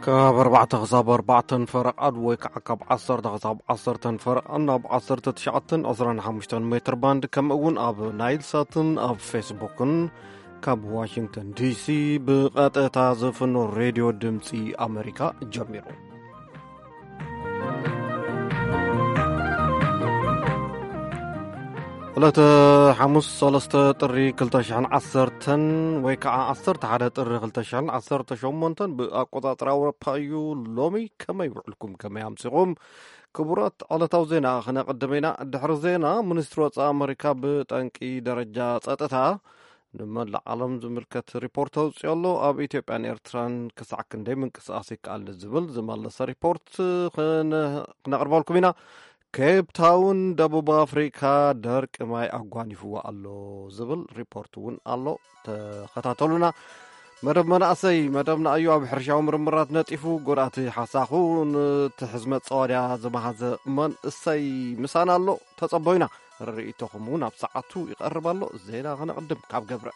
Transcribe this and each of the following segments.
كاب 4 فرق أدوي كعكب 10 فرق أنا ب10 تشعتن أزران 5 متر باند كم أون أب نايل ساتن أب فيسبوكن كاب واشنطن دي سي بقطع زفن راديو دمسي أمريكا جميرو ولته حمص صلسته طري كلتشحن 10 ويكع 10 حدا طري كلتشحن 10 شومنتن بأقطاطر أوروبايو لومي كما يبعلكم كما يمسقوم كبرات على توزينا خنا قدمينا الدحر زينا منستروت أمريكا بتنكي درجة صتتها لما العالم زملكت ريبورتو يالو اب إثيوبيان إيرتران كسعكن دايما كساسي قال الزبل زمالس ريبورت نقربوا لكم هنا كيب تاون دبوب أفريقيا درك ماي أغوانيفو الله زبل ريبورتون الله تخطاتلنا مدام مناسي مدام أيوة بحرشاو مرمرات نتيفو قراتي حساخون تحزمت صواريا زمهاز من السي مسان الله تصبوينا رئيتكمون بساعتو يقرب الله زينا غنقدم كاب قبرة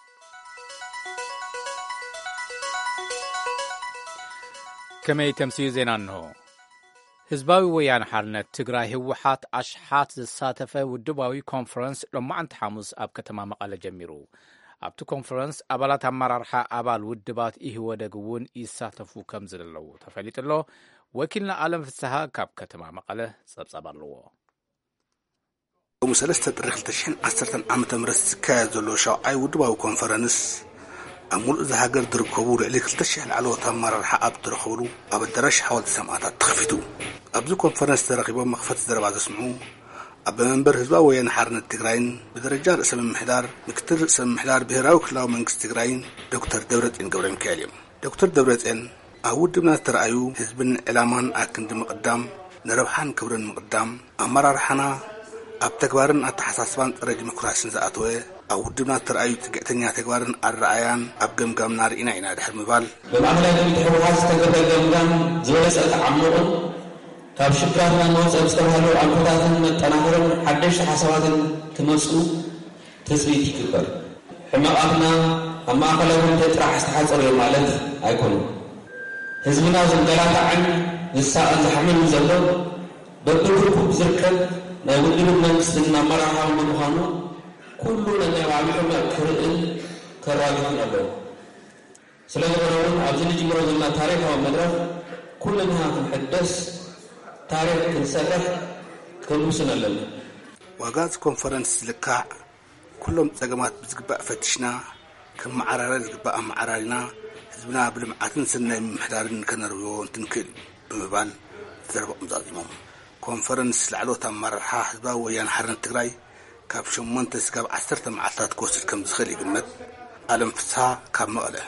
كما يتمسي زينا انه ህዝባዊ ወያነ ሓርነት ትግራይ ህወሓት ኣሽሓት ዝሳተፈ ውድባዊ ኮንፈረንስ ሎማዓንቲ ሐሙስ ኣብ ከተማ መቐለ ጀሚሩ ኣብቲ ኮንፈረንስ ኣባላት ኣመራርሓ ኣባል ውድባት ይህወደግ እውን ይሳተፉ ከም ዘለዉ ተፈሊጥሎ ወኪልና ዓለም ፍስሓ ካብ ከተማ መቐለ ጸብጸብ ኣለዎ ሰለስተ ጥሪ 2010 ዓመተ ምህረት ዝካየድ ዘሎ ሻውዓይ ውድባዊ ኮንፈረንስ أمول إذا هاجر دركبوا لعلك التشيح العلوة مرة حق دركبوا أب الدرش حوالي سماعات تخفتوا أبزو كونفرنس ترقبوا مخفت درب عز اسمعوا أب منبر هزبا وين حرن التجرين بدرجات اسم المحدار مكتر اسم المحدار بهراو كلاو من التجرين دكتور دورت إن قبل مكاليم دكتور دورت إن أود بنا ترأيو هزبن إلامان أكن دم قدام نربحان كبرن مقدام أمر حنا أب تكبرن أتحساسبان رج مكراسن زاتوه أودنا ترأيو تجتني تكبرن الرأيان أبجم جم نار إنا ده المبال. بمعنى أن الحوار استقبل جمدان زوجة التعمق كاب شكرنا نوز أبستهلو عقداتن تناهرن حدش حسوات تمسو تسبيت كبر. حماقنا أما قلهم تطرح استحصر المالد أيكون. هزمنا زمدلات عن الساعة زحمل زلوا بدركم بزركن لا يودون من استثناء مرها ومنهانو. كلنا نعمل كرئن كراجل الله. سلام عليكم. عزيزي جمهور الله تاريخ ومدرسة كلنا نحدث تاريخ كنسرح كمسنا الله. وجاز كونفرنس لكع كلهم تجمعات بزقباء فتشنا كم معرارة زقباء معرارنا زبنا بالمعاتن سنة محدارن كنرويون تنكل بمبان ضرب مزاجهم. كونفرنس العلوة مرحة حزبا ويان حرن التجري كاب شمونتس كاب 10 معطات كورس كم زخلي قمت ألم فتها كاب مقله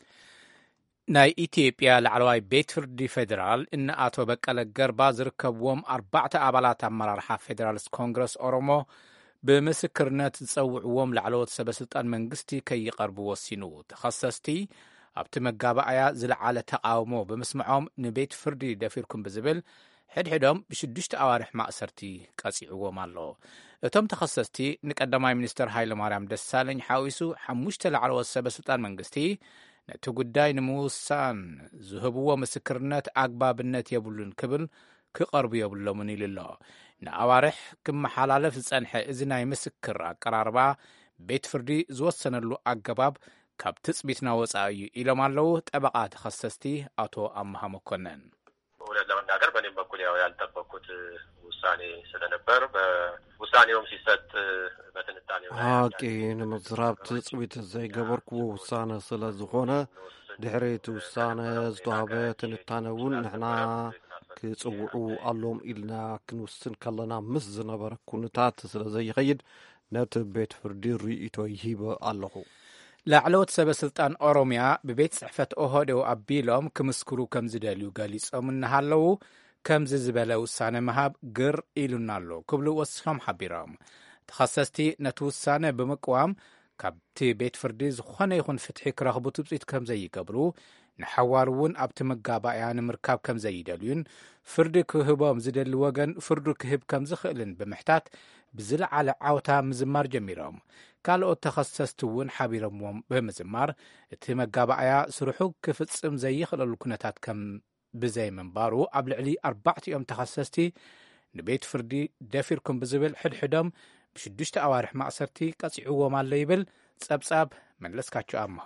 ناي إثيوبيا العلواي بيت فردي فيدرال إن آتو بقالة قربا زركبوهم 4 أبالات أمرارحة فيدرالس كونغرس أورومو بمسكرنات تصوعوهم لعلوة سبسلطان منغستي كي يقربوا وسينو تخصصتي أبت مقابا آيا زلعالة تقاومو بمسمعهم نبيت فردي دافيركم بزبل حدهم بشدشت أوارح مأسرتي كاسيعوهم الله እቶም ተኸሰስቲ ንቀዳማይ ሚኒስትር ሃይለ ማርያም ደሳለኝ ሓዊሱ 5 ለዓለወ ሰበስልጣን መንግስቲ ነቲ ጉዳይ ንምውሳን ዝህብዎ ምስክርነት ኣግባብነት የብሉን ክብል ክቐርቡ የብሎምን ኢሉ ኣሎ ንኣዋርሕ ክመሓላለፍ ዝጸንሐ እዚ ናይ ምስክር ኣቀራርባ ቤት ፍርዲ ዝወሰነሉ ኣገባብ ካብ ትጽቢትና ወጻኢ እዩ ኢሎም ኣለዉ ጠበቓ ተኸሰስቲ አቶ አምሃ መኮነን ወደ ለመናገር በኔም በኩል ያው ያልጠበቁት ውሳኔ ስለነበር በውሳኔውም ሲሰጥ በትንታኔው አቂ ንምዝራብ ትጽቢት ዘይገበርክዎ ውሳነ ስለዝኾነ ድሕሪት ውሳነ ዝተዋሃበ ትንታነውን ንሕና ክጽውዑ ኣሎም ኢልና ክንውስን ከለና ምስ ዝነበረ ኩነታት ስለዘይኸይድ ነቲ ቤት ፍርዲ ርኢቶ ይሂበ ኣለኹ ላዕለዎት ሰበስልጣን ኦሮሚያ ብቤት ጽሕፈት ኦህዴው ኣቢሎም ክምስክሩ ከም ዝደልዩ ገሊጾም እናሃለዉ ከምዚ ዝበለ ውሳነ መሃብ ግር ኢሉና ኣሎ ክብሉ ወሲሖም ሓቢሮም ተኸሰስቲ ነቲ ውሳነ ብምቅዋም ካብቲ ቤት ፍርዲ ዝኾነ ይኹን ፍትሒ ክረኽቡ ትጽቢት ከም ዘይገብሩ ንሓዋር እውን ኣብቲ መጋባእያ ንምርካብ ከም ዘይደልዩን ፍርዲ ክህቦም ዝደሊ ወገን ፍርዱ ክህብ ከም ዝኽእልን ብምሕታት ብዝለዓለ ዓውታ ምዝማር ጀሚሮም ካልኦት ተኸሰስቲ እውን ሓቢሮምዎም ብምዝማር እቲ መጋባእያ ስርሑ ክፍጽም ዘይኽእለሉ ኩነታት ከም ብዘይ ምንባሩ ኣብ ልዕሊ 4 ተኸሰስቲ ንቤት ፍርዲ ደፊርኩም ብዝብል ሕድሕዶም ብ6 ኣዋርሕ ማእሰርቲ ቀፂዕዎም ኣሎ ይብል ጸብጻብ መለስካቸው ኣምሃ።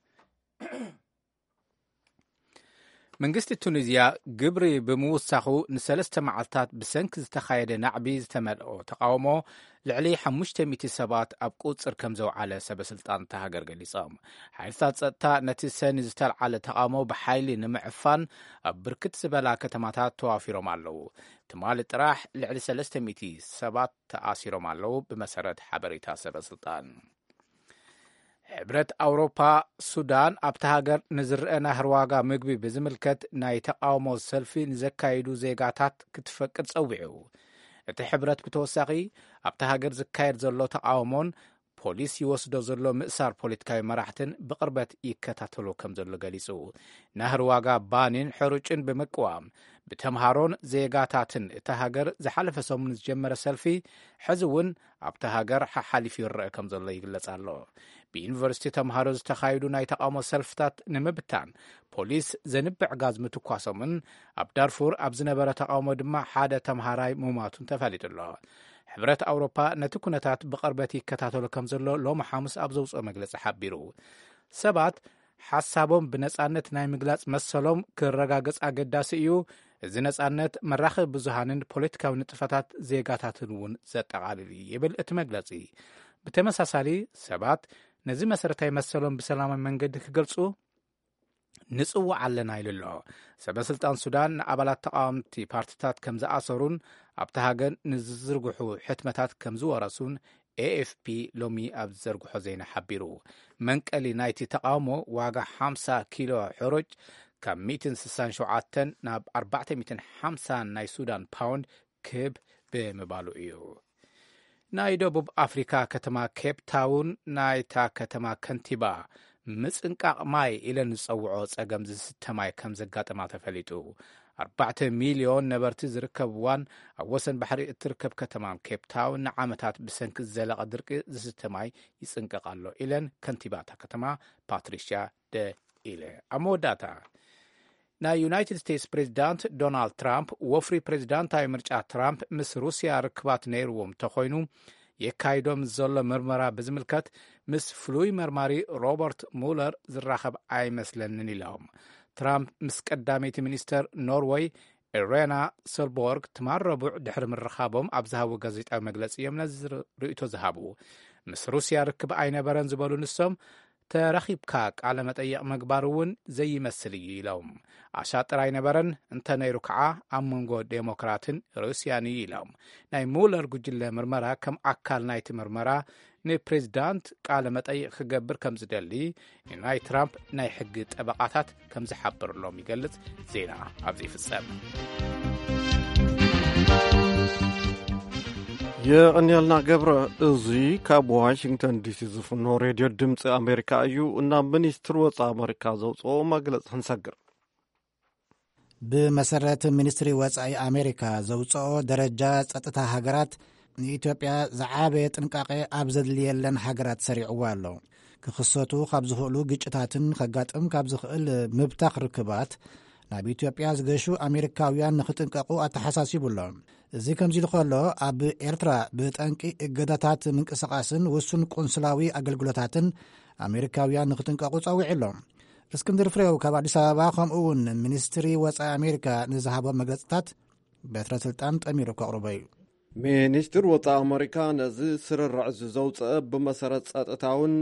መንግስቲ ቱኒዝያ ግብሪ ብምውሳኹ ን3 መዓልታት ብሰንኪ ዝተኻየደ ናዕቢ ዝተመልኦ ተቃውሞ ልዕሊ 500 ሰባት ኣብ ቁፅር ከም ዘውዓለ ሰበስልጣን ተሃገር ገሊፆም። ሓይልታት ጸጥታ ነቲ ሰኒ ዝተልዓለ ተቃውሞ ብሓይሊ ንምዕፋን ኣብ ብርክት ዝበላ ከተማታት ተዋፊሮም ኣለዉ። ትማሊ ጥራሕ ልዕሊ 300 ሰባት ተኣሲሮም ኣለዉ ብመሰረት ሓበሬታ ሰበስልጣን። ሕብረት ኣውሮፓ ሱዳን ኣብቲ ሃገር ንዝርአ ናህር ዋጋ ምግቢ ብዝምልከት ናይ ተቃውሞ ሰልፊ ንዘካይዱ ዜጋታት ክትፈቅድ ጸዊዑ። እቲ ሕብረት ብተወሳኺ ኣብቲ ሃገር ዝካየድ ዘሎ ተቃውሞን ፖሊስ ይወስዶ ዘሎ ምእሳር ፖለቲካዊ መራሕትን ብቅርበት ይከታተሉ ከም ዘሎ ገሊጹ። ናህር ዋጋ ባኒን ሕሩጭን ብምቅዋም ብተምሃሮን ዜጋታትን እቲ ሃገር ዝሓለፈ ሰሙን ዝጀመረ ሰልፊ ሕዚ እውን ኣብቲ ሃገር ሓሓሊፉ ይርአ ከም ዘሎ ይግለጽ ኣሎ። ብዩኒቨርሲቲ ተምሃሮ ዝተኻየዱ ናይ ተቃውሞ ሰልፍታት ንምብታን ፖሊስ ዘንብዕ ጋዝ ምትኳሶምን ኣብ ዳርፉር ኣብ ዝነበረ ተቃውሞ ድማ ሓደ ተምሃራይ ምማቱን ተፈሊጡ ኣሎ። ሕብረት ኣውሮፓ ነቲ ኩነታት ብቅርበት ይከታተሉ ከም ዘሎ ሎሚ ሐሙስ ኣብ ዘውፅኦ መግለፂ ሓቢሩ። ሰባት ሓሳቦም ብነጻነት ናይ ምግላጽ መሰሎም ክረጋገጽ አገዳሲ እዩ። እዚ ነጻነት መራኸቢ ብዙሃንን ፖለቲካዊ ንጥፈታት ዜጋታትን እውን ዘጠቓልል ይብል እቲ መግለፂ። ብተመሳሳሊ ሰባት ነዚ መሰረታዊ መሰሎም ብሰላማዊ መንገዲ ክገልጹ ንጽዋዕ ኣለና ኢሉ ኣሎ። ሰበስልጣን ሱዳን ንኣባላት ተቃወምቲ ፓርቲታት ከም ዝኣሰሩን ኣብቲ ሃገር ንዝዝርግሑ ሕትመታት ከም ዝወረሱን ኤኤፍፒ ሎሚ ኣብ ዝዘርግሖ ዜና ሓቢሩ። መንቀሊ ናይቲ ተቃውሞ ዋጋ 50 ኪሎ ሕሩጭ ካብ 167 ናብ 450 ናይ ሱዳን ፓውንድ ክብ ብምባሉ እዩ። ናይ ደቡብ አፍሪካ ከተማ ኬፕ ታውን ናይታ ከተማ ከንቲባ ምጽንቃቕ ማይ ኢለን ዝጸውዖ ጸገም ዝስተ ማይ ከም ዘጋጠማ ተፈሊጡ። 4 ሚልዮን ነበርቲ ዝርከብዋን ኣብ ወሰን ባሕሪ እትርከብ ከተማ ኬፕ ታውን ንዓመታት ብሰንኪ ዘለቐ ድርቂ ዝስተ ማይ ይጽንቀቕ ኣሎ ኢለን ከንቲባታ ከተማ ፓትሪሽያ ደ ኢለ። ኣብ መወዳእታ ናይ ዩናይትድ ስቴትስ ፕሬዚዳንት ዶናልድ ትራምፕ ወፍሪ ፕሬዚዳንታዊ ምርጫ ትራምፕ ምስ ሩስያ ርክባት ነይርዎም ተኾይኑ የካይዶም ዘሎ ምርመራ ብዝምልከት ምስ ፍሉይ መርማሪ ሮበርት ሙለር ዝራኸብ ኣይመስለንን ኢሎም። ትራምፕ ምስ ቀዳመይቲ ሚኒስተር ኖርዌይ ኢሬና ሶልበርግ ትማል ረቡዕ ድሕሪ ምርኻቦም ኣብ ዝሃቡ ጋዜጣዊ መግለፂ እዮም ነዚ ርእቶ ዝሃቡ። ምስ ሩስያ ርክብ ኣይነበረን ዝበሉ ንሶም ተረኺብካ ቃለ መጠይቕ ምግባር እውን ዘይመስል እዩ ኢሎም። ኣሻጥር ኣይነበረን እንተነይሩ ከዓ ኣብ መንጎ ዴሞክራትን ሩስያን እዩ ኢሎም። ናይ ሙለር ጉጅለ ምርመራ ከም ኣካል ናይቲ ምርመራ ንፕሬዚዳንት ቃለ መጠይቕ ክገብር ከም ዝደሊ ናይ ትራምፕ ናይ ሕጊ ጠበቓታት ከም ዝሓብርሎም ይገልጽ። ዜና ኣብዚ ይፍጸም። የቀኒያልና ገብረ እዙይ ካብ ዋሽንግተን ዲሲ ዝፍኖ ሬድዮ ድምፂ ኣሜሪካ እዩ። እናብ ሚኒስትር ወፃኢ ኣሜሪካ ዘውፅኦ መግለፂ ክንሰግር። ብመሰረት ሚኒስትሪ ወፃኢ ኣሜሪካ ዘውፅኦ ደረጃ ጸጥታ ሃገራት ንኢትዮጵያ ዝዓበየ ጥንቃቄ ኣብ ዘድልየለን ሃገራት ሰሪዕዋ ኣሎ። ክኽሰቱ ካብ ዝኽእሉ ግጭታትን ከጋጥም ካብ ዝኽእል ምብታኽ ርክባት ናብ ኢትዮጵያ ዝገሹ ኣሜሪካውያን ንኽጥንቀቑ ኣተሓሳሲቡሎ። እዚ ከምዚ ኢሉ ከሎ ኣብ ኤርትራ ብጠንቂ እገዳታት ምንቅስቓስን ውሱን ቆንስላዊ ኣገልግሎታትን ኣሜሪካውያን ንኽጥንቀቑ ጸዊዕ ኣሎ። እስክንድር ፍሬው ካብ ኣዲስ ኣበባ ከምኡውን ሚኒስትሪ ወፃኢ ኣሜሪካ ንዝሃቦም መግለጽታት በትረ ስልጣን ጠሚሩ ከቕርበ እዩ። ሚኒስትር ወፃኢ ኣሜሪካ ነዚ ስርርዕ ዘውፅአ ብመሰረት ጸጥታውን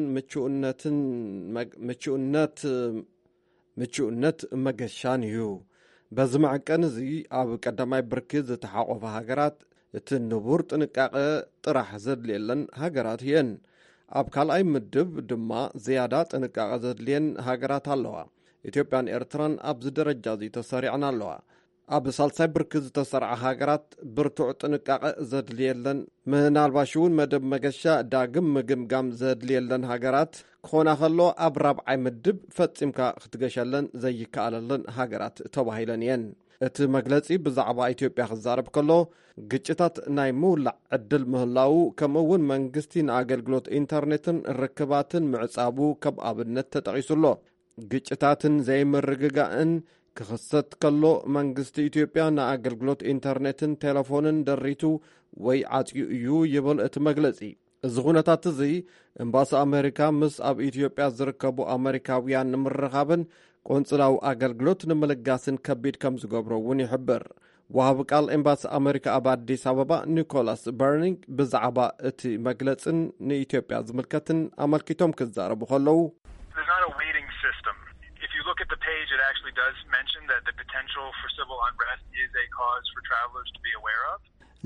ምቹእነት መገሻን እዩ። በዚ መዐቀን እዚ ኣብ ቀዳማይ ብርኪ ዝተሓቆፈ ሃገራት እቲ ንቡር ጥንቃቐ ጥራሕ ዘድልየለን ሃገራት እየን። ኣብ ካልኣይ ምድብ ድማ ዝያዳ ጥንቃቐ ዘድልየን ሃገራት ኣለዋ። ኢትዮጵያን ኤርትራን ኣብዚ ደረጃ እዚ ተሰሪዐን ኣለዋ። ኣብ ሳልሳይ ብርኪ ዝተሰርዐ ሃገራት ብርቱዕ ጥንቃቐ ዘድልየለን ምናልባሽ እውን መደብ መገሻ ዳግም ምግምጋም ዘድልየለን ሃገራት ክኾና ከሎ ኣብ ራብዓይ ምድብ ፈጺምካ ክትገሸለን ዘይከኣለለን ሃገራት ተባሂለን እየን። እቲ መግለጺ ብዛዕባ ኢትዮጵያ ክዛረብ ከሎ ግጭታት ናይ ምውላዕ ዕድል ምህላው ከምኡውን መንግስቲ ንኣገልግሎት ኢንተርኔትን ርክባትን ምዕጻቡ ከም ኣብነት ተጠቒሱሎ። ግጭታትን ዘይምርግጋእን ክኽሰት ከሎ መንግስቲ ኢትዮጵያ ንኣገልግሎት ኢንተርኔትን ቴሌፎንን ደሪቱ ወይ ዓፅዩ እዩ ይብል እቲ መግለጺ። እዚ ኩነታት እዚ ኤምባሲ ኣሜሪካ ምስ ኣብ ኢትዮጵያ ዝርከቡ ኣሜሪካውያን ንምርኻብን ቆንጽላዊ ኣገልግሎት ንምልጋስን ከቢድ ከም ዝገብሮ እውን ይሕብር። ወሃቢ ቃል ኤምባሲ ኣሜሪካ ኣብ ኣዲስ ኣበባ ኒኮላስ በርኒንግ ብዛዕባ እቲ መግለጽን ንኢትዮጵያ ዝምልከትን ኣመልኪቶም ክዛረቡ ከለዉ look at the page, it actually does mention that the potential for civil unrest is a cause for travelers to be aware of.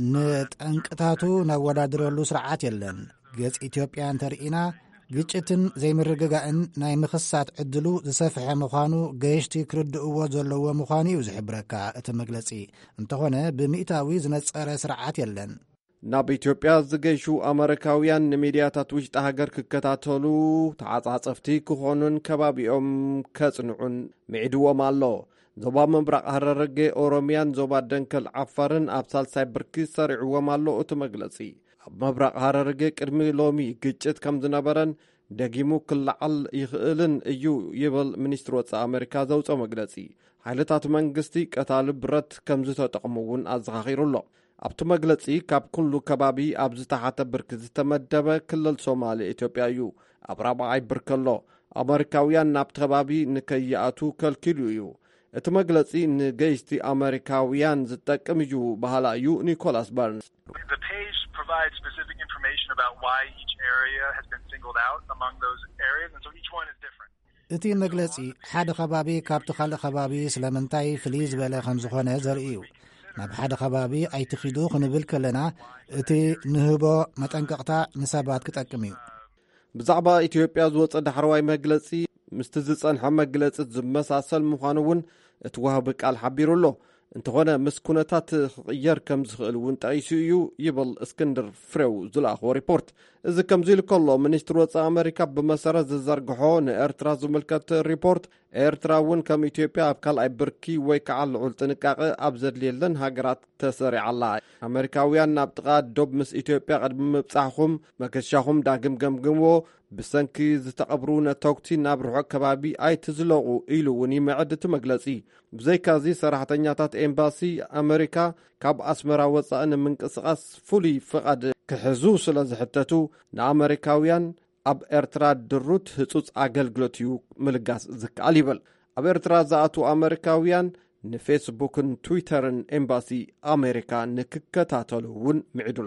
ንጠንቅታቱ ናወዳድረሉ ስርዓት የለን። ገጽ ኢትዮጵያ እንተርኢና ግጭትን ዘይምርግጋእን ናይ ምኽሳት ዕድሉ ዝሰፍሐ ምዃኑ ገየሽቲ ክርድእዎ ዘለዎ ምዃኑ እዩ ዝሕብረካ እቲ መግለጺ። እንተኾነ ብምእታዊ ዝነጸረ ስርዓት የለን። ናብ ኢትዮጵያ ዝገይሹ ኣሜሪካውያን ንሚድያታት ውሽጢ ሃገር ክከታተሉ ተዓጻጸፍቲ ክኾኑን ከባቢኦም ከጽንዑን ምዒድዎም ኣሎ። ዞባ ምብራቕ ሃረርጌ ኦሮምያን ዞባ ደንከል ዓፋርን ኣብ ሳልሳይ ብርኪ ሰሪዕዎም ኣሎ እቲ መግለጺ። ኣብ ምብራቕ ሃረርጌ ቅድሚ ሎሚ ግጭት ከም ዝነበረን ደጊሙ ክለዓል ይኽእልን እዩ ይብል ሚኒስትሪ ወጻኢ ኣሜሪካ ዘውፅኦ መግለጺ። ሓይልታት መንግስቲ ቀታሊ ብረት ከም ዝተጠቕሙ እውን ኣዘኻኺሩሎ። ኣብቲ መግለጺ ካብ ኩሉ ከባቢ ኣብ ዝተሓተ ብርኪ ዝተመደበ ክልል ሶማሌ ኢትዮጵያ እዩ። ኣብ ራብዓይ ብርኪ ኣሎ። ኣሜሪካውያን ናብቲ ከባቢ ንከይኣቱ ከልኪሉ እዩ። እቲ መግለጺ ንገይስቲ ኣሜሪካውያን ዝጠቅም እዩ ባህላ እዩ ኒኮላስ በርንስ። The page provides specific information about why each area has been singled out among those areas, and so each one is different. እቲ መግለጺ ሓደ ከባቢ ካብቲ ካልእ ከባቢ ስለምንታይ ፍልይ ዝበለ ከም ዝኾነ ዘርኢ እዩ። ናብ ሓደ ከባቢ ኣይትኺዱ ክንብል ከለና እቲ ንህቦ መጠንቀቕታ ንሰባት ክጠቅም እዩ። ብዛዕባ ኢትዮጵያ ዝወፀ ዳሕረዋይ መግለጺ ምስቲ ዝጸንሐ መግለጺ ዝመሳሰል ምዃኑ እውን እቲ ወሃቢ ቃል ሓቢሩሎ። እንተኾነ ምስ ኩነታት ክቕየር ከም ዝኽእል እውን ጠቒሱ እዩ ይብል እስክንድር ፍሬው ዝለኣኽቦ ሪፖርት። እዚ ከምዚ ኢሉ ከሎ ሚኒስትሪ ወጻኢ ኣሜሪካ ብመሰረት ዝዘርግሖ ንኤርትራ ዝምልከት ሪፖርት ኤርትራ እውን ከም ኢትዮጵያ ኣብ ካልኣይ ብርኪ ወይ ከዓ ልዑል ጥንቃቐ ኣብ ዘድልየለን ሃገራት ተሰሪዓላ። ኣሜሪካውያን ናብ ጥቓ ዶብ ምስ ኢትዮጵያ ቅድሚ ምብጻሕኹም መከሻኹም ዳግም ገምግምዎ ብሰንኪ ዝተቐብሩ ነተውክቲ ናብ ርሑቕ ከባቢ ኣይትዝለቑ ኢሉ እውን ይምዕድ እቲ መግለጺ። ብዘይካዚ ሰራሕተኛታት ኤምባሲ ኣሜሪካ ካብ ኣስመራ ወጻኢ ንምንቅስቓስ ፍሉይ ፍቓድ ክሕዙ ስለ ዝሕተቱ ንኣሜሪካውያን ኣብ ኤርትራ ድሩት ህጹጽ ኣገልግሎት እዩ ምልጋስ ዝከኣል ይብል። ኣብ ኤርትራ ዝኣቱ ኣሜሪካውያን ንፌስቡክን ትዊተርን ኤምባሲ ኣሜሪካ ንክከታተሉ እውን ምዒዱሎ።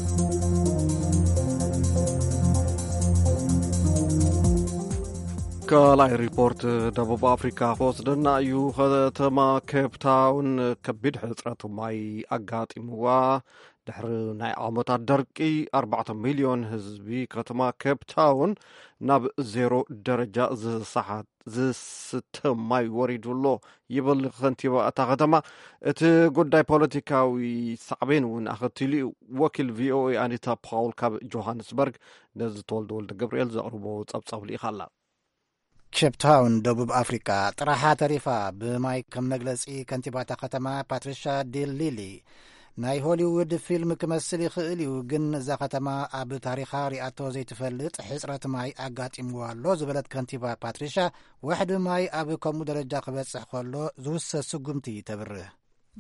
ካልኣይ ሪፖርት ደቡብ ኣፍሪካ ክወስደና እዩ። ከተማ ኬፕታውን ከቢድ ሕፅረት ማይ ኣጋጢምዋ። ድሕሪ ናይ ዓመታት ደርቂ 4 ሚልዮን ህዝቢ ከተማ ኬፕታውን ናብ 0 ደረጃ ዝስተ ማይ ወሪዱሎ ይብል ከንቲባ እታ ከተማ። እቲ ጉዳይ ፖለቲካዊ ሳዕቤን እውን ኣኸቲሉ እዩ። ወኪል ቪኦኤ ኣኒታ ፓውል ካብ ጆሃንስበርግ ነዚ ተወልደ ወልደ ገብርኤል ዘቕርቦ ጸብጻብ ልኢኻላ። ኬፕታውን ደቡብ ኣፍሪካ ጥራሓ ተሪፋ ብማይ ከም መግለጺ ከንቲባታ ከተማ ፓትሪሻ ዴል ሊሊ ናይ ሆሊውድ ፊልም ክመስል ይኽእል እዩ፣ ግን እዛ ከተማ ኣብ ታሪኻ ሪኣቶ ዘይትፈልጥ ሕፅረት ማይ ኣጋጢምዋ ኣሎ ዝበለት ከንቲባ ፓትሪሻ ዋሕዲ ማይ ኣብ ከምኡ ደረጃ ክበጽሕ ከሎ ዝውሰት ስጉምቲ ተብርህ።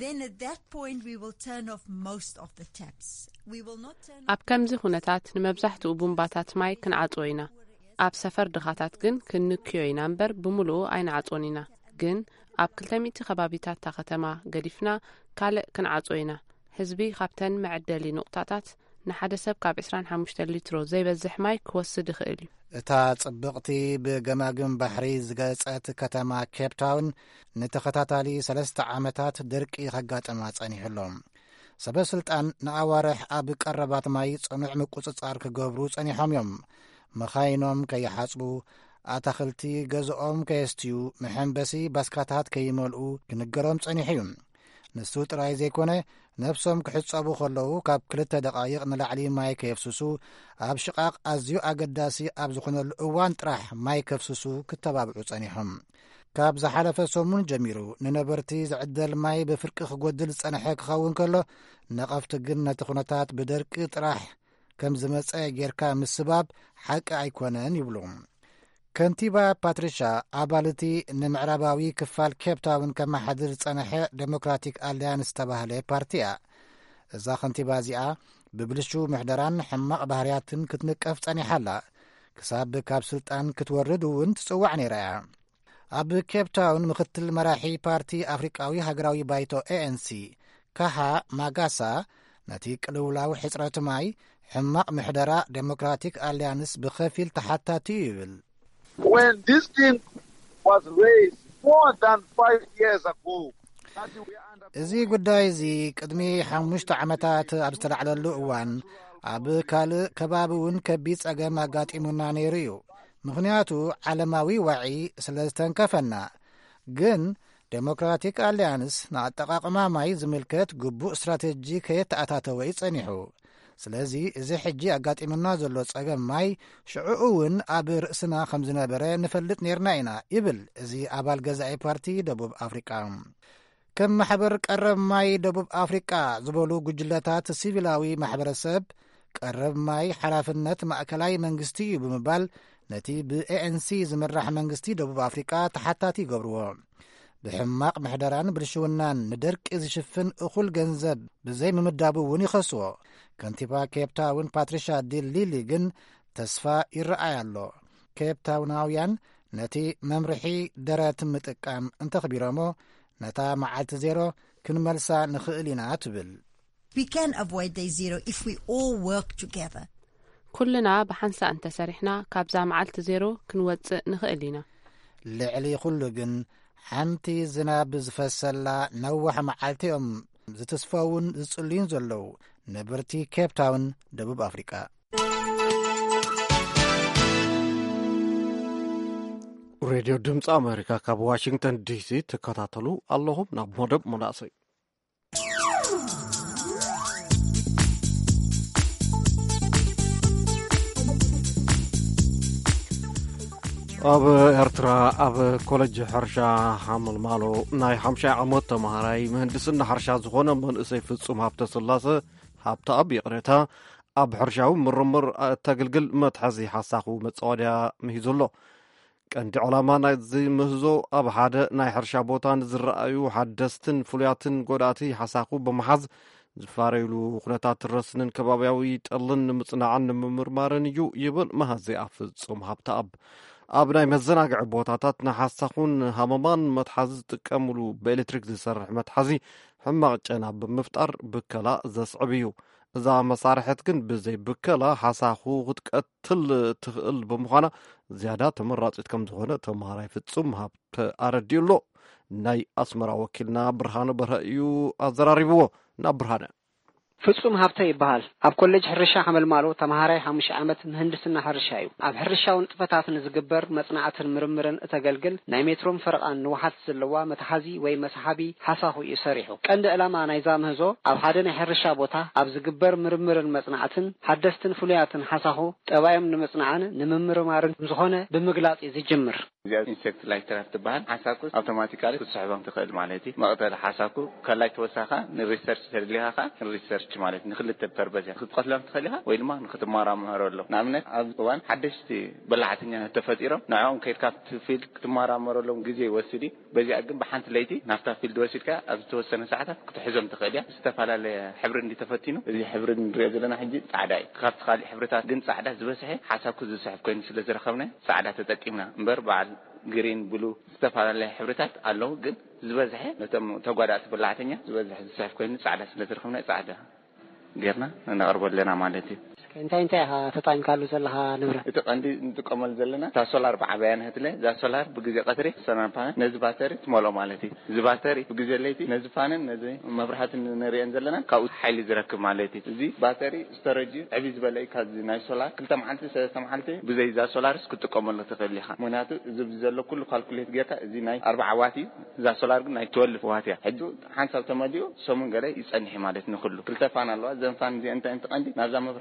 ኣብ ከምዚ ኩነታት ንመብዛሕትኡ ቡምባታት ማይ ክንዓጽዎ ኢና። ኣብ ሰፈር ድኻታት ግን ክንክዮ ኢና እምበር ብምሉኡ ኣይንዓጽዎን ኢና። ግን ኣብ 200 ከባቢታት ታ ከተማ ገዲፍና ካልእ ክንዓጽዎ ኢና። ህዝቢ ካብተን መዕደሊ ንቑጣታት ንሓደ ሰብ ካብ 25 ሊትሮ ዘይበዝሕ ማይ ክወስድ ይኽእል እዩ። እታ ጽብቕቲ ብገማግም ባሕሪ ዝገጸት ከተማ ኬፕታውን ንተኸታታሊ 3 ዓመታት ደርቂ ከጋጥማ ጸኒሕሎም። ሰበስልጣን ንኣዋርሕ ኣብ ቀረባት ማይ ጽኑዕ ምቁጽጻር ክገብሩ ጸኒሖም እዮም። መኻይኖም ከይሓጽቡ፣ ኣታኽልቲ ገዝኦም ከየስትዩ፣ መሐንበሲ ባስካታት ከይመልኡ ክንገሮም ጸኒሕ እዩ። ንሱ ጥራይ ዘይኮነ ነብሶም ክሕጸቡ ከለዉ ካብ 2 ደቓይቕ ንላዕሊ ማይ ከየፍስሱ፣ ኣብ ሽቓቕ ኣዝዩ ኣገዳሲ ኣብ ዝኾነሉ እዋን ጥራሕ ማይ ከፍስሱ ክተባብዑ ጸኒሖም። ካብ ዝሓለፈ ሰሙን ጀሚሩ ንነበርቲ ዝዕደል ማይ ብፍርቂ ክጐድል ዝጸንሐ ክኸውን ከሎ፣ ነቐፍቲ ግን ነቲ ኩነታት ብደርቂ ጥራሕ ከም ዝመጸ ጌርካ ምስባብ ሓቂ ኣይኮነን ይብሉ። ከንቲባ ፓትሪሻ ኣባልቲ ንምዕራባዊ ክፋል ኬፕታውን ከመሓድር ጸንሐ ዴሞክራቲክ ኣልያንስ ተባህለ ፓርቲያ እዛ ከንቲባ እዚኣ ብብልሹ ምሕደራን ሕማቕ ባህርያትን ክትንቀፍ ጸኒሓላ ክሳብ ካብ ስልጣን ክትወርድ እውን ትጽዋዕ ነይራ እያ። ኣብ ኬፕታውን ምክትል መራሒ ፓርቲ ኣፍሪቃዊ ሃገራዊ ባይቶ ANC ካሓ ማጋሳ ነቲ ቅልውላዊ ሕፅረት ማይ ሕማቕ ምሕደራ ዴሞክራቲክ ኣልያንስ ብኸፊል ተሓታቲ ይብል። When this thing was raised more than 5 years ago, እዚ ጉዳይ እዚ ቅድሚ 5 ዓመታት ኣብ ዝተላዕለሉ እዋን ኣብ ካልእ ከባቢ እውን ከቢድ ጸገም ኣጋጢሙና ነይሩ እዩ። ምኽንያቱ ዓለማዊ ዋዒ ስለ ዝተንከፈና። ግን ዴሞክራቲክ ኣልያንስ ንኣጠቓቕማ ማይ ዝምልከት ግቡእ እስትራቴጂ ከየተኣታተወ ይጸኒሑ። ስለዚ እዚ ሕጂ ኣጋጢሙና ዘሎ ጸገም ማይ ሽዑኡ እውን ኣብ ርእስና ከም ዝነበረ ንፈልጥ ነርና ኢና ይብል እዚ ኣባል ገዛኢ ፓርቲ ደቡብ ኣፍሪቃ። ከም ማሕበር ቀረብ ማይ ደቡብ ኣፍሪቃ ዝበሉ ጉጅለታት ሲቪላዊ ማሕበረሰብ ቀረብ ማይ ሓላፍነት ማእከላይ መንግስቲ እዩ ብምባል ነቲ ብኤንሲ ዝምራሕ መንግስቲ ደቡብ ኣፍሪቃ ተሓታቲ ይገብርዎ። ብሕማቕ ምሕደራን ብልሽውናን ንደርቂ ዝሽፍን እኹል ገንዘብ ብዘይ ምምዳቡ እውን ይኸስዎ። ከንቲባ ኬፕታውን ፓትሪሻ ዲሊሊ ግን ተስፋ ይረአይ ኣሎ። ኬፕታውናውያን ነቲ መምርሒ ደረት ምጥቃም እንተኽቢሮሞ ነታ መዓልቲ ዜሮ ክንመልሳ ንኽእል ኢና ትብል። We can avoid day zero if we all work together. ኩልና ብሓንሳ እንተሰሪሕና ካብዛ መዓልቲ ዜሮ ክንወፅእ ንኽእል ኢና። ልዕሊ ኩሉ ግን ሓንቲ ዝናብ ዝፈሰላ ነዋሕ መዓልቲኦም ዝተስፋውን ዝጽልዩን ዘለዉ ነበርቲ ኬፕታውን ደቡብ ኣፍሪቃ። ሬድዮ ድምፂ ኣሜሪካ ካብ ዋሽንግተን ዲሲ ትከታተሉ ኣለኹም። ናብ መደብ መናእሰይ ኣብ ኤርትራ ኣብ ኮሌጅ ሕርሻ ሓመልማሎ ናይ 50 ዓመት ተምሃራይ ምህንድስና ሕርሻ ዝኾነ መንእሰይ ፍጹም ሃብተ ስላሰ ሃብተ ኣብ ይቕሬታ ኣብ ሕርሻዊ ምርምር ተገልግል መትሐዚ ሓሳኹ መጸዋድያ ምሂዙሎ። ቀንዲ ዕላማ ናይዚ ምህዞ ኣብ ሓደ ናይ ሕርሻ ቦታ ንዝረኣዩ ሓደስትን ፍሉያትን ጎዳእቲ ሓሳኹ ብምሓዝ ዝፋረይሉ ኩነታት ረስንን ከባብያዊ ጠልን ንምጽናዕን ንምምርማርን እዩ ይብል መሃዘይ ፍጹም ሃብተ ኣብ ናይ መዘናግዒ ቦታታት ንሓሳኹን ሃመማን መትሓዚ ዝጥቀምሉ ብኤሌክትሪክ ዝሰርሕ መትሓዚ ሕማቕ ጨና ብምፍጣር ብከላ ዘስዕብ እዩ። እዛ መሳርሕት ግን ብዘይ ብከላ ሓሳኹ ክትቀትል ትኽእል ብምዃና ዝያዳ ተመራፂት ከም ዝኾነ ተምሃራይ ፍጹም ሃብተ ኣረዲዩሎ። ናይ ኣስመራ ወኪልና ብርሃነ በርሀ እዩ ኣዘራሪብዎ። ናብ ብርሃነ ፍጹም ሃብተ ይበሃል። ኣብ ኮሌጅ ሕርሻ ሓመልማሎ ተምሃራይ 5 ዓመት ምህንድስና ሕርሻ እዩ። ኣብ ሕርሻውን ጥፈታትን ዝግበር መጽናዕትን ምርምርን እተገልግል ናይ ሜትሮን ፈረቓን ንውሓት ዘለዋ መትሓዚ ወይ መሳሓቢ ሓሳኹ እዩ ሰሪሑ። ቀንዲ ዕላማ ናይዛ ምህዞ ኣብ ሓደ ናይ ሕርሻ ቦታ ኣብ ዝግበር ምርምርን መጽናዕትን ሓደስትን ፍሉያትን ሓሳኹ ጠባዮም ንምጽናዕን ንምምርማርን ዝኾነ ብምግላጽ ዝጅምር። እዚኣ ኢንሴክት ላይተር ትበሃል። ሓሳኩ ኣውቶማቲካሊ ክትስሕቦም ትኽእል ማለት እዩ። መቕተል ሓሳኩ ከላይ ተወሳኻ ንሪሰርች ተድሊኻ ሪሰርች ማለት ንክልተ ፐርፐዝ ክትቀትሎም ትኽእል ኢኻ ወይ ድማ ንክትመራመረሉ። ንኣብነት ኣብ እዋን ሓደሽቲ በላዕተኛታት ተፈጢሮም ንዕኦም ከይድካ ፊልድ ክትመራመረሎም ግዜ ይወስድ እዩ። በዚኣ ግን ብሓንቲ ለይቲ ናብታ ፊልድ ወሲድካ ኣብ ዝተወሰነ ሰዓታት ክትሕዞም ትኽእል እያ። ዝተፈላለየ ሕብሪ እንዲ ተፈቲኑ እዚ ሕብሪ ንሪኦ ዘለና ሕጂ ጻዕዳ እዩ። ካብቲ ካልእ ሕብርታት ግን ጻዕዳ ዝበዝሐ ሓሳኩ ዝስሕብ ኮይኑ ስለ ዝረኸብና ጻዕዳ ተጠቂምና እምበር በዓል ግሪን ብሉ ዝተፈላለየ ሕብርታት ኣለዉ። ግን ዝበዝሐ ነቶም ተጓዳእቲ በላዕተኛ ዝበዝሐ ዝስሕብ ኮይኑ ጻዕዳ ስለ ዝረኸብና ጻዕዳ ጌርና ነቕርበለና ማለት እዩ። እንታይ ተጣይምካሉ ዘለኻ ንብረት እቲ ቀንዲ እንጥቀመሉ ዘለና እታ ሶላር ብዓበያ ንህትለ እዛ ሶላር ብግዜ ቀትሪ ሰናን ፓነል ነዚ ባተሪ ትመልኦ ማለት እዩ። እዚ ባተሪ ብግዜ ለይቲ ነዚ ፓነል ነዚ መብራህትን ንሪአን ዘለና ካብኡ ሓይሊ ዝረክብ ማለት እዩ። እዚ ባተሪ ስቶሬጅ ዕብይ ዝበለ እዩ። ካብዚ ናይ ሶላር 2 መዓልቲ 3 መዓልቲ ብዘይ እዛ ሶላርስ ክትጥቀመሉ ትኽእል ኢኻ። ምክንያቱ እዚ ዘሎ ኩሉ ካልኩሌት ጌርካ እዚ ናይ 40 ዋት እዩ። እዛ ሶላር ግን ናይ 12 ዋት እያ። ሕጂ ሓንሳብ ተመሊኡ ሰሙን ገለ ይጸንሕ ማለት ንኹሉ 2 ፋን ኣለዋ። ዘን ፋን እዚ እንታይ እንትቐንዲ ናብዛ መብራህት ሳክ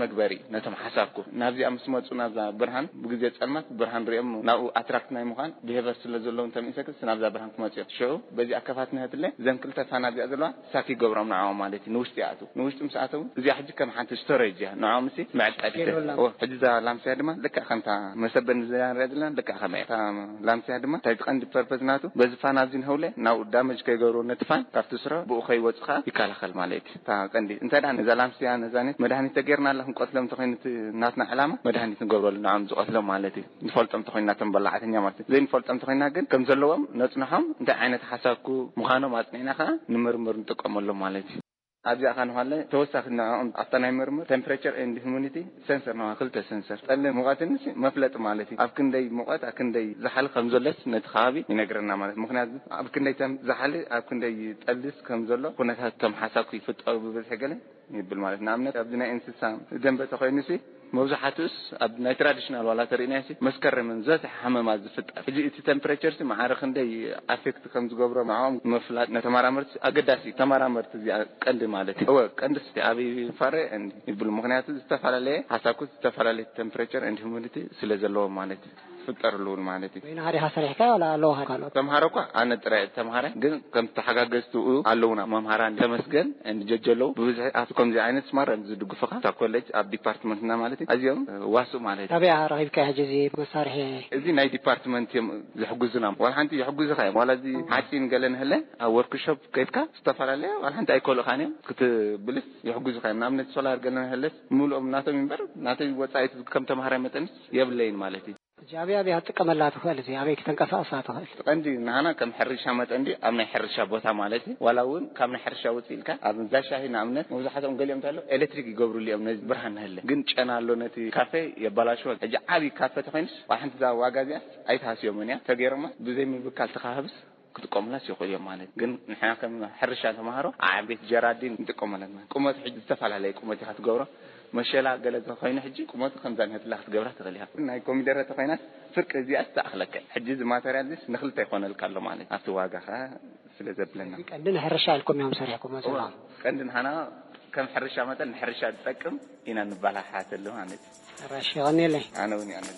መግበሪ ነቶም ሓሳብኩ ናብዚ ኣምስ መጹና ዛ ብርሃን ብግዜ ጸልማት ብርሃን ሪኦም ናብኡ ኣትራክት ናይ ምዃን ብሄቨር ስለ ዘለዎም ተሚሰክስ ናብዛ ብርሃን ክመጽኡ ሽዑ በዚ ኣከፋትና ህትለ ዘንክልተ ፋናዚያ ዘለዋ ሳኪ ገብሮም ንዓው ማለት ንውሽጢ ያቱ ንውሽጢ ምሳኣተው እዚ ሕጂ ከም ሓንቲ ስቶሬጅ ያ ንዓው ምሲ ማዕጣት ሕጂ ዛ ላምሲያ ድማ ልካ ከምታ መሰበን ዝያረ ዘለና ልካ ከመይታ ላምሲያ ድማ ታይ ቀንዲ ፐርፐዝ ናቱ በዚ ፋናዚ ንህውለ ናው ዳሜጅ ከይገብሮ ነጥፋን ካብቲ ስራ ብኡኸይ ወጽኻ ይካላኸል ማለት ታ ቀንዲ እንታዳ ነዛ ላምሲያ ነዛነት መድሃኒት ተገርና አላ ክንቆትለም ተኾይነት ናትና ዕላማ መድሃኒት ንገብረሉ ንዓም ዝቆትሎም ማለት ንፈልጦም ተኾይና ተንበላዓተኛ ማለት ዘይ ንፈልጦም ተኾይና ግን ከም ዘለዎም ነጽንሖም እንታይ ዓይነት ሓሳብኩ ምዃኖም አጽኒና ኸ ንምርምር እንጥቀመሎም ማለት ኣብዚ ኣኻን ሃለ ተወሳኺና ኣፍታናይ ምርምር ቴምፕሬቸር ኤንድ ሂዩሚዲቲ ሴንሰር ነው ክልተ ሴንሰር ጠለ ሙቐትንስ መፍለጥ ማለት ኣብ ክንደይ ሙቐት ኣብ ክንደይ ዝሓል ከም ዘለስ ነቲ ከባቢ ይነግረና ማለት ምክንያቱ ኣብ ክንደይ ዝሓል ኣብ ክንደይ ጠልስ ከም ዘሎ ኩነታት ከም ሓሳብኩ ይፍጠሩ ብብዝሒ ገለ ይብል ማለት ንኣብነት ኣብዚ ናይ እንስሳ ደንበ ተኾይኑሲ መብዛሕትኡስ ኣብ ናይ ትራዲሽናል ዋላ ተሪናሲ መስከረምን ዘት ሓመማት ዝፍጠር ሕጂ እቲ ቴምፕሬቸር ሲ ማዕረ ክንደይ ኣፌክት ከም ዝገብሮ ማዓም መፍላጥ ነተማራመርቲ ኣገዳሲ ተማራመርቲ እዚ ቀንዲ ማለት እዩ ቀንዲስ ኣብ ፋረ ይብል ምክንያቱ ዝተፋላለየ ሓሳብኩ ዝተፋላለየ ቴምፕሬቸር ኤንድ ሂዩሚዲቲ ስለ ዘለዎ ማለት ፍጠርሉ ማለት እዩ ወይና ሃሪ ሓሰሪሕካ ወላ ኣለዎ ካሎ ተምሃረኳ ኣነ ጥራይ ተምሃረ ግን ከም ተሓጋገዝቱ ኣለውና መምሃራን ተመስገን እንጀጀለው ብብዝሒ ኣፍኩም ዚ ዓይነት ስማር ዝድግፉኻ ታ ኮሌጅ ኣብ ዲፓርትመንትና ማለት እዚኦም ዋሱ ማለት ታቢያ ረኺብካ ሕጂ መሳርሒ እዚ ናይ ዲፓርትመንት ዝሕግዙና ዋላ ሓንቲ ይሕግዙኻ ዋላ እዚ ሓፂን ገለን ህለ ኣብ ወርክሾፕ ከይድካ ዝተፋላለየ ዋላ ሓንቲ ኣይኮልኻን ክትብልስ ይሕግዙኻ ንኣብነት ሶላር ገለን ህለስ ሙሉኦም ናቶም ይንበር ናተይ ወጻኢት ከም ተምሃራይ መጠንስ የብለይን ማለት እዩ ጃቢያ ተቀመላት ሆል እዚ አበይ ከተንቀሳቀሳት ሆል ቀንዲ ናና ከም ሕርሻ መጠንዲ ኣብ ናይ ሕርሻ ቦታ ማለት ዋላውን ካብ ናይ ሕርሻ ውጽኢልካ ኣብ ዛሻሂ ናምነት መብዛሕትኦም ገሊኦም ታሎ ኤሌክትሪክ ይገብሩልዮም ነዚ ብርሃን ህለ ግን ጨናሎ ነቲ ካፌ የባላሽው ሕጂ ዓቢ ካፌ ተኾይንስ ዋሓንቲ ዛ ዋጋዚያስ ኣይታስዮም እያ ተገይሮማ ብዘይ ምብካል ተኻህብስ ክትቆምላስ ይኽእልዮም ማለት ግን ንሕና ከም ሕርሻ ተማሃሮ ዓቤት ጀራዲን እንጥቀመለን ቁመት ሕጂ ዝተፋላለየ ቁመት ኢኻ ትገብሮ መሸላ ገለዘ ኮይነ ሕጂ ቁመት ከምዛን ህትላ ክትገብራ ትኽእልያ ናይ ኮሚደረ ተኾይና ፍርቅ እዚኣ ዝተኣኽለከ ሕጂ ዚ ማተርያል ዚስ ንኽልተ ይኾነልካሎ ማለት ኣብቲ ዋጋኻ ስለ ዘብለና ቀንዲ ሕርሻ ኢልኩም እዮም ሰሪሕኩም መስላ ቀንዲ ንሓና ከም ሕርሻ መጠን ንሕርሻ ዝጠቅም ኢና ንባላሓተሉ ማለት ሕርሻ ይቐኒለይ ኣነ እውን ይቐኒለ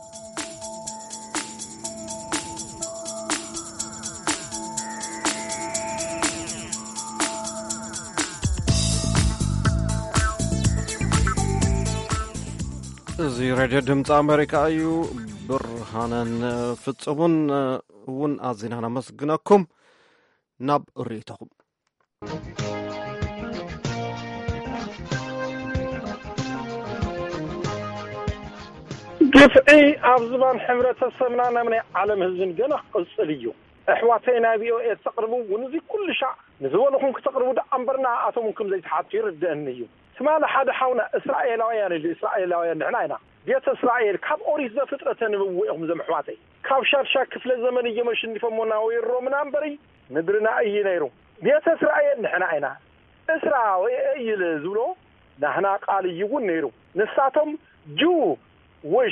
እዚ ሬድዮ ድምፂ ኣሜሪካ እዩ ብርሃነን ፍጹሙን እውን ኣዚና ነመስግነኩም ናብ ርእይቶኹም ግፍዒ ኣብ ዝባን ሕብረተሰብና ናብ ናይ ዓለም ህዝብን ገና ቅፅል እዩ ኣሕዋተይና ቪኦኤ ተቕርቡ ወንዚ ኩሉ ሻዕ ንዝበለኹም ክትቕርቡ ደኣምበርና ኣቶምን ከም ዘይተሓቱ ይርድአኒ እዩ ስማለ ሓደ ሓውና እስራኤላውያን እስራኤላውያን ንሕና ኢና ቤተ እስራኤል ካብ ኦሪት ዘፍጥረተ ንብውኦም ዘምሕዋተይ ካብ ሻርሻ ክፍለ ዘመን እየመሽኒፎሞና ወይሮምና እምበሪ ምድርና እዩ ነይሩ ቤተ እስራኤል ንሕና ኢና እስራኤል ዝብሎ ናህና ቃል እዩውን ነይሩ ንሳቶም ጁዊሽ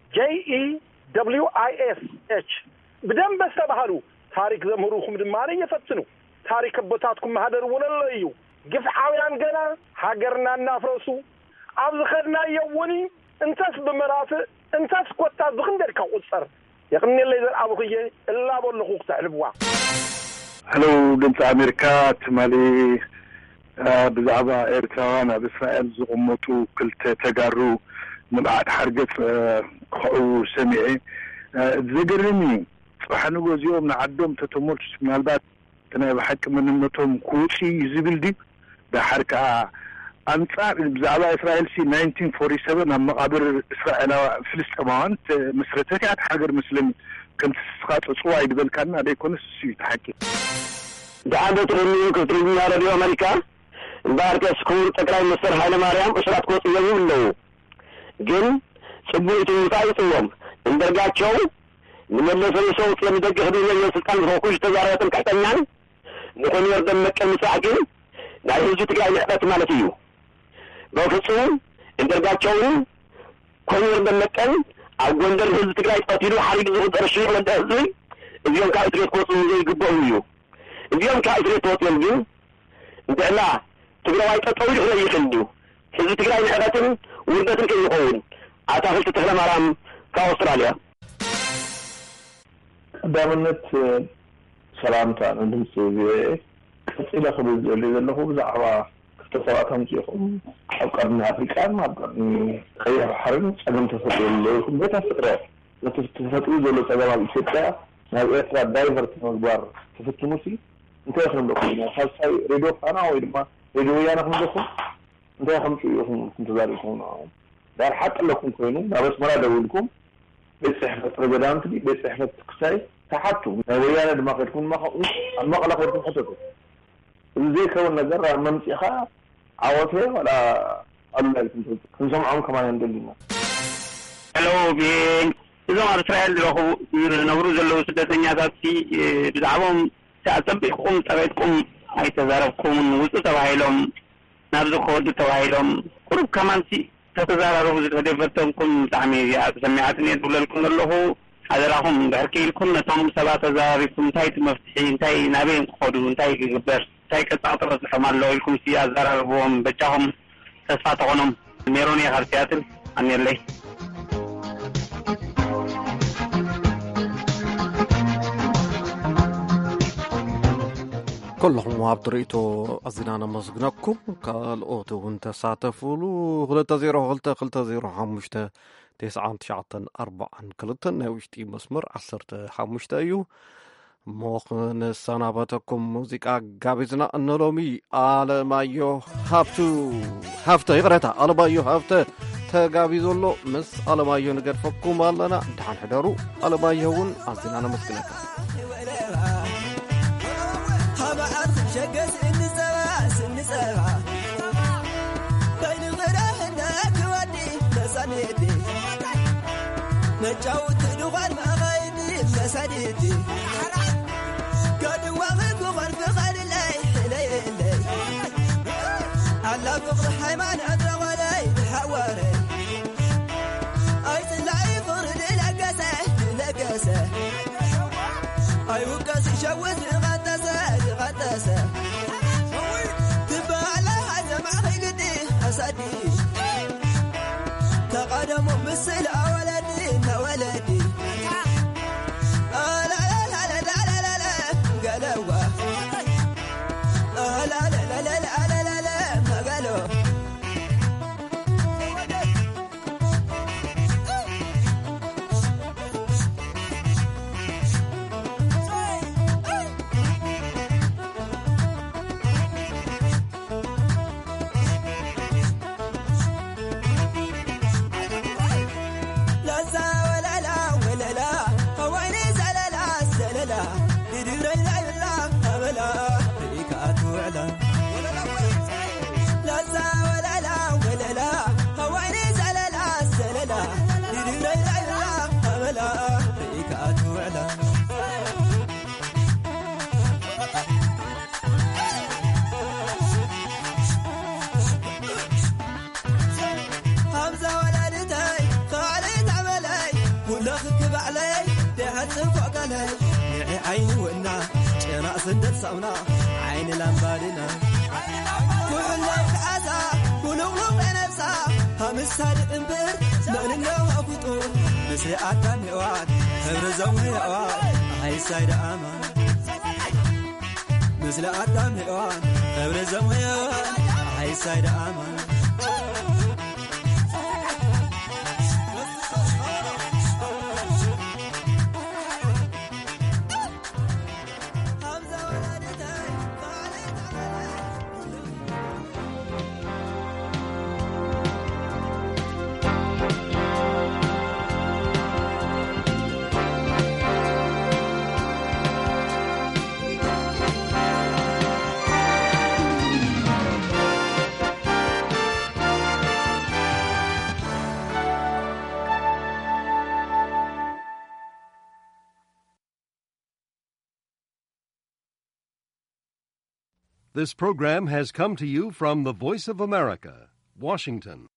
JEWISH ብደንብ ዝተባሃሉ ታሪክ ዘምህሩኹም ድማ የፈትኑ ታሪክ ቦታትኩም ማህደር ወለለ እዩ ግፍዓውያን ገና ሃገርና እናፍረሱ ኣብ ዝኸድና የውኒ እንተስ ብመራት እንተስ ኮታ ዝኽንደልካ ቁፅር يقني اللي أبوخيه إلا بقول لخوك تعلبوا. هلو دمت أمريكا تمالي بزعبا إرتوانا بإسرائيل زغمتو كلت تجارو نبعد حرقة خو سمعي تذكرني وحنو يوم نعدم تتمرش من البات أنا بحكي من النتهم كوشي زبلدي بحركة أنصار بزعبا إسرائيل سي 1947 هم مقابر إسرائيل فلسطينيين مسرتها حجر مسلم كنت سقط صواعد بالكان هذا يكون السوي تحكي دعابة رميو كترمي راديو أمريكا بارك سكول تقرأ مصر هاي مريم أسرات قوت يوم له جن سبوت المتعيط يوم اندرجات شو من اللي صوت يوم يدق خدمة السلطان فوقش تجارة الكحتنيان نكون يردم مكة مساعدين لا يوجد تقرأ نحبات مالتيو بوفصون اندرجات شو كون يردم مكة أو غندر هز تقرأ تقتلو حريق زغد رشيق لدهزي اليوم كايتريت قوتو زي قبوهيو اليوم كايتريت قوتو يمجو دعنا تقرأ وايتا طويل هنا يخلدو هز تقرأ نحباتن ውርደትን ከይኸውን ኣታክልቲ ተክለ ማርያም ካብ ኣውስትራልያ ቀዳምነት ሰላምታ ንድምፂ ቪኦኤ ቀፂለ ክብል ዘልዩ ዘለኹ ብዛዕባ ክልተ ሰባት ኣምፂኢኹም ኣብ ቀርኒ ኣፍሪቃን ኣብ ቀርኒ ቀይሕ ባሕርን ፀገም ተፈጥሩ ዘለኹም ቤታ ፍቅረ ነቲ ተፈጥሩ ዘሎ ፀገም ኣብ ኢትዮጵያ ናብ ኤርትራ ዳይቨርት ምግባር ተፈትሙሲ እንታይ ክንብለኩም ኢና ሳልሳይ ሬድዮ ፋና ወይ ድማ ሬድዮ ወያነ ክንብለኩም እንታይ ከምፁ ኢኹም ክንተዛሪብኩም ዳር ሓቂ ኣለኩም ኮይኑ ናብ ኣስመራ ደውልኩም ቤት ፅሕፈት ፕሬዚዳንት ቤት ፅሕፈት ክሳይ ተሓቱ ናይ ወያነ ድማ ከድኩም ማኸኡ ኣብ መቐለ ከድኩም ሕተቱ እዚ ዘይከውን ነገር ኣብ መምፂኻ ዓወተ ወላ ኣሉላይ ክንሰምዖም ከማይ ንደሊና ሄሎ ቢን እዞም ኣብ እስራኤል ዝነብሩ ዘለዉ ስደተኛታት ብዛዕቦም ኣፀቢቕኩም ፀበይትኩም ኣይተዛረብኩምን ውፅእ ተባሂሎም ናብዚ ክወዱ ተባሂሎም ቁሩብ ከማንሲ ተተዛራረቡ ዝተደፈተንኩም ብጣዕሚ ሰሚዓትን እየ ዝብለልኩም ኣለኹ ሓደራኹም እንድሕር ክኢልኩም ነቶም ሰባት ተዛሪብኩም እንታይ እቲ መፍትሒ እንታይ ናበይን ክኸዱ እንታይ ክግበር እንታይ ቀፃቅጥረ ዝሕም ኣለዎ ኢልኩም ኣዘራርብዎም በጫኹም ተስፋ ተኾኖም ሜሮን እየ ካብ ሲያትል ኣነለይ كلهم وابتريتو أزينانا مزغنكم كالأوتو وانت ساتفولو 2-0 9-4 كلتن نوشتي مسمر 10 أيو موخن سنابتكم موسيقى قابزنا النلومي آلمايو هافتو يغريتا آلمايو هافتو تقابزولو مس آلمايو نقر فكم آلنا دحان حدارو آلمايوون أزينانا مزغنكم شقس النسبة بين الغراه هناك ودي مساندي نجاوت دوغان ما غيدي مساندي قد واغب وغرف غير لي على فقر حيمان أدرى ولي حواري أيت اللعي فقر لقاسة أي وقاس يشوز غطاسة تبع لها جمع غيقدي أسادي تقدموا مثل ولدي ولدي لا لا لا لا لا لا لا قالوا لا لا لا لا لا لا لا ما قالوا عيني وإنا شنا صندت صونا عين لامبارنا كل عسى كل غلوب نفسا هم الصادق انبر من النوم أفطو مسري آدم يواد خبر زوي يواد هاي سايد أمان مسري آدم يواد خبر زوي يواد هاي سايد أمان This program has come to you from the Voice of America, Washington.